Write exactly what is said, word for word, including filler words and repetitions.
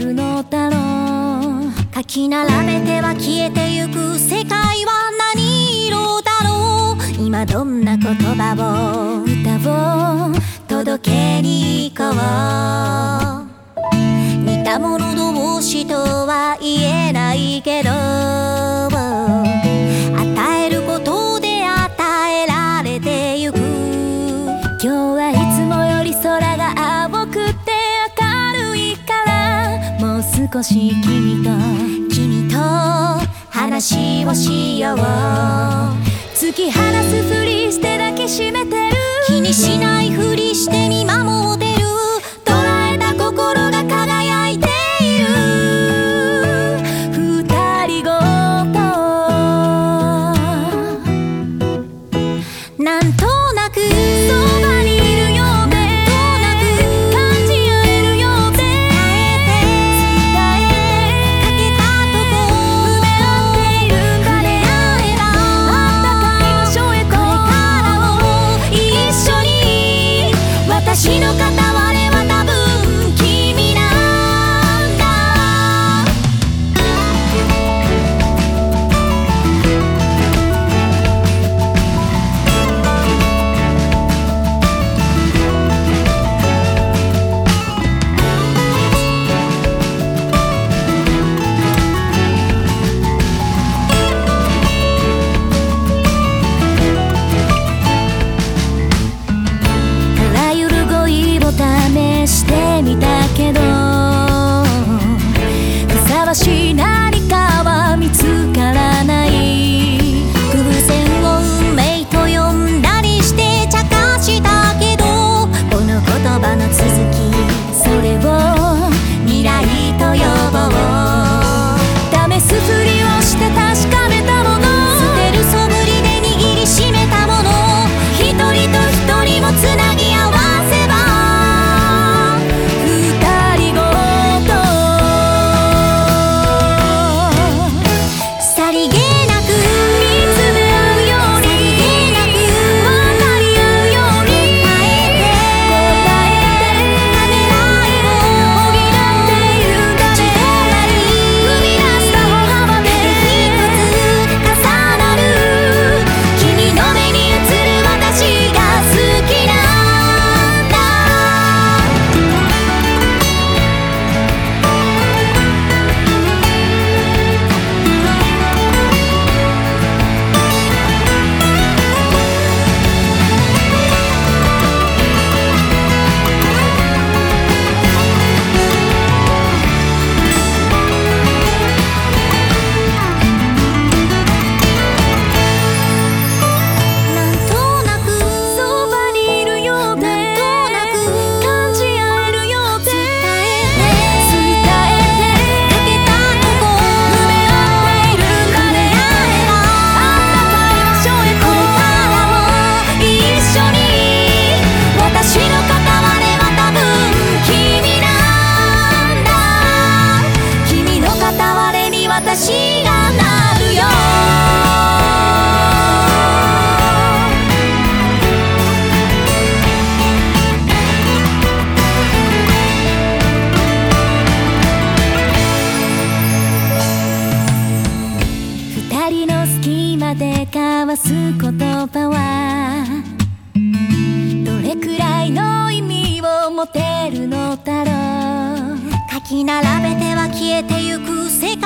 るのだろう。書き並べては消えてゆく世界は何色だろう。今どんな言葉を歌を届けに行こう。似た者同士とは言えないけど、与えることで与えられてゆく。今日はいつもより空が青くて明るいから、もう少し君と君と話をしよう。突き放すふりして抱きしめてる、気にしないふりして見守ってる。捉えた心が輝いている。二人ごとなんとなくそばにいるようで、なんとなく感じ合えるようで、伝えてかけたとこ埋め合っているんだね。あったかい場所へこれからも一緒に。私の片割れは多分君なんだ。あらゆる語彙を試してみたけど、ふさわしい何かは見つからない。偶然を運命と呼んだりして茶化したけど、この言葉の続き、それを未来と呼ぼう。試すふりをして確かめたもの、捨てるそぶりで握りしめたもの、一人と一人もつなぎ合わせば二人ごと。さりげなく見つめ合うように、さりげなく分かり合うように、答えて答えてためらいを補っているんだね。踏み出した歩幅で一つ重なる。君の目に映る私が好きなんだ。なんとなくそばにいるようで、なんとなく感じ合えるようで、伝えてかけたとこ埋め合っているんだね。あったかい場所へこれからも一緒に。私の片割れは多分君なんだ。君の片割れに私がなるよ。二人の隙間で交わす言葉は、どれくらいの意味を持てるのだろう。書き並べては消えてゆく世界